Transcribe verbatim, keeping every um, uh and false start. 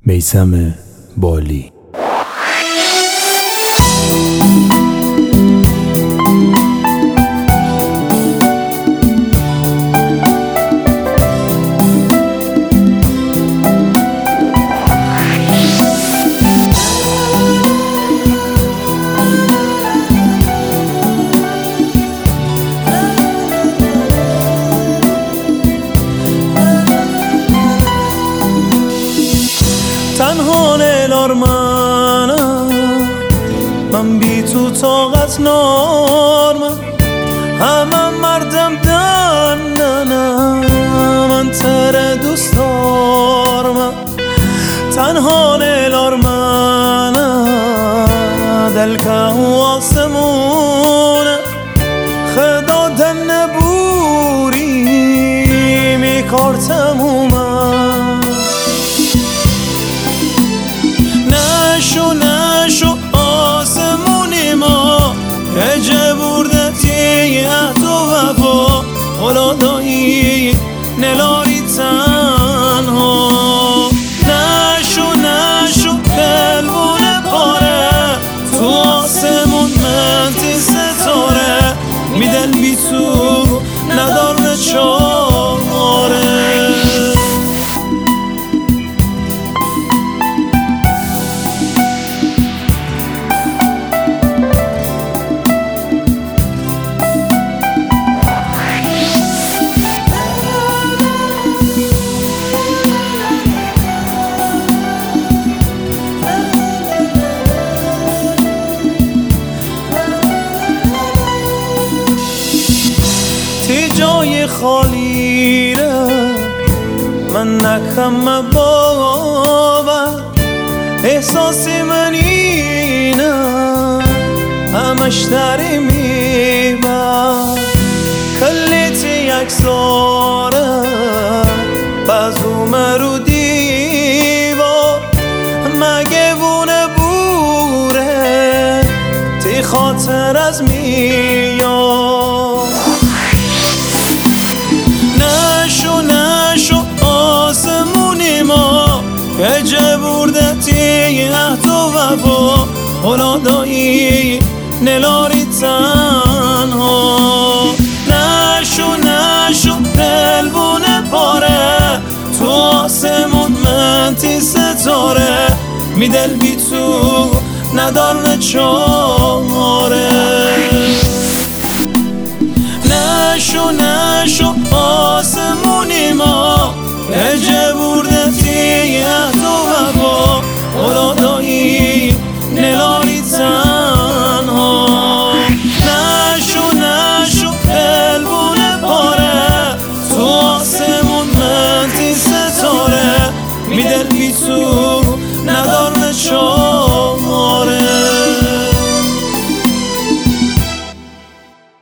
میثم بالی. تنها لیلار منم، من بی تو طاقت نارمم، همم مردم دندنم، من تر دوست دارمم. تنها لیلار منم، دل که آسمونه خدا دن نبوری میکار تمومم. نشو نشو آسمونی ما اجه بردتی تو وفا اولادایی نلاری تنها. نشو نشو دلونه پاره تو آسمون من تی ستاره میدل بی تو نداره چاره. تی جای خالی ره من نکم باور، احساسی من اینه همش داری میبر. کلیتی اکساره بازوم رو دیوار، مگه بونه بوره تی خاطر از میاد. نشو نشو آسمونی ما اجه بردتی تو وفا اولادایی نلاری تنها. نشو نشو دلبونه پاره تو آسمون من تی ستاره میدل بی تو نداره چاره. نشو نشو آسمونی ما اجه